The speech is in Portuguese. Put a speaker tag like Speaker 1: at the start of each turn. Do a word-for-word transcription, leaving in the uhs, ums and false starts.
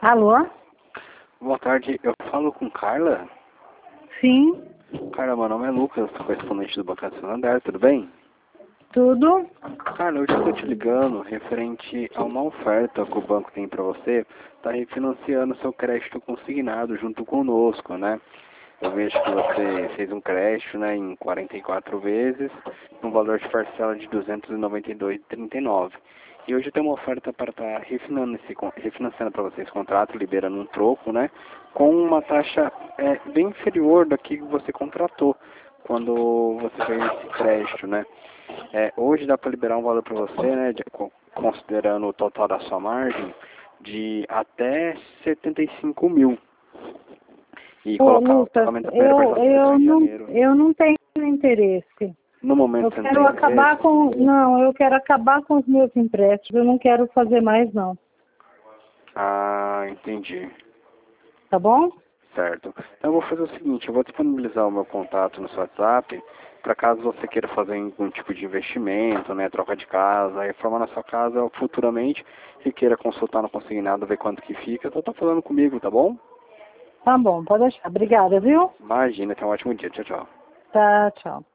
Speaker 1: Alô?
Speaker 2: Boa tarde, eu falo com Carla?
Speaker 1: Sim,
Speaker 2: Carla, meu nome é Lucas, sou correspondente do Banco Santander, tudo bem?
Speaker 1: tudo?
Speaker 2: Carla, eu estou te ligando referente a uma oferta que o banco tem para você, está refinanciando seu crédito consignado junto conosco, né? Eu vejo que você fez um crédito, né, em quarenta e quatro vezes, no valor de parcela de duzentos e noventa e dois reais e trinta e nove centavos. E hoje tem uma oferta para estar refinanciando, esse, con- refinanciando para vocês esse contrato, liberando um troco, né, com uma taxa é, bem inferior da que você contratou quando você fez esse crédito, né. É, hoje dá para liberar um valor para você, né, de- co- considerando o total da sua margem, de até setenta e cinco mil. E
Speaker 1: Ô,
Speaker 2: colocar o
Speaker 1: Lucas,
Speaker 2: pagamento primeiro
Speaker 1: eu,
Speaker 2: parcela só
Speaker 1: eu,
Speaker 2: em
Speaker 1: não,
Speaker 2: janeiro.
Speaker 1: eu não tenho interesse.
Speaker 2: No
Speaker 1: Eu
Speaker 2: momento você não tem
Speaker 1: quero acabar
Speaker 2: interesse?
Speaker 1: com. Não, eu quero acabar com os meus empréstimos. Eu não quero fazer mais, não.
Speaker 2: Ah, entendi.
Speaker 1: Tá bom?
Speaker 2: Certo. Então eu vou fazer o seguinte, eu vou disponibilizar o meu contato no seu WhatsApp, para caso você queira fazer algum tipo de investimento, né, troca de casa, reformar na sua casa futuramente, e queira consultar no consignado, ver quanto que fica, então tá falando comigo, tá bom?
Speaker 1: Tá bom, pode deixar. Obrigada, viu?
Speaker 2: Imagina, tenha um ótimo dia. Tchau, tchau.
Speaker 1: Tá, tchau.